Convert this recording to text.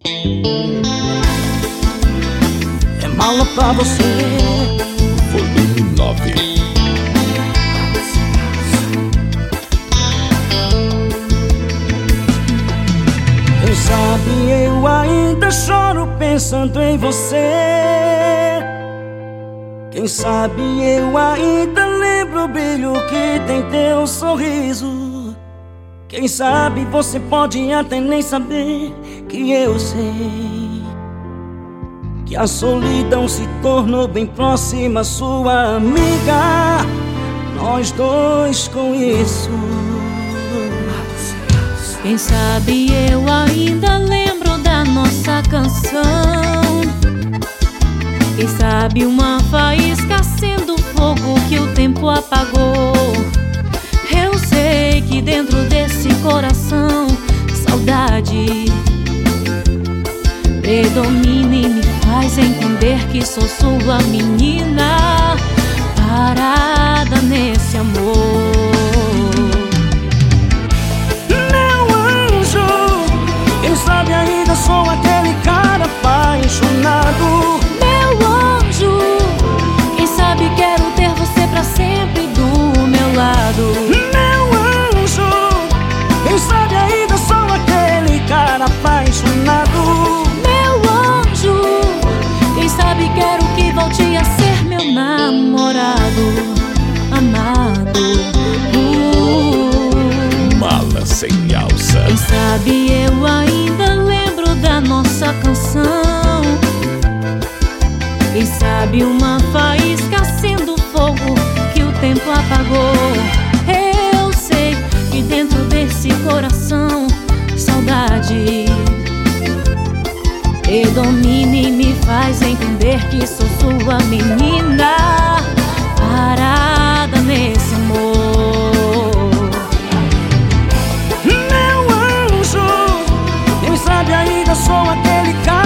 É mala pra você. Volume 9. Quem sabe eu ainda choro pensando em você. Quem sabe eu ainda lembro o brilho que tem teu sorriso. Quem sabe você pode até nem saber que eu sei que a solidão se tornou bem próxima, sua amiga. Nós dois com isso. Quem sabe eu ainda lembro da nossa canção. Quem sabe uma faísca acende fogo que o tempo apagou. Eu sei que dentro desse coração saudade predomina e me faz entender que sou sua menina, parada nesse amor. Sabe, ainda sou aquele cara apaixonado. Meu anjo, quem sabe quero ter você pra sempre do meu lado. Meu anjo, quem sabe ainda sou aquele cara apaixonado. Meu anjo, quem sabe quero que volte a ser meu namorado, amado. Mala sem alça. Quem sabe eu ainda lembro da nossa canção. Quem sabe uma faísca acende fogo que o tempo apagou. Eu sei que dentro desse coração saudade predomina e me faz entender que sou sua menina, parada nesse amor. Sabe, ainda sou aquele cara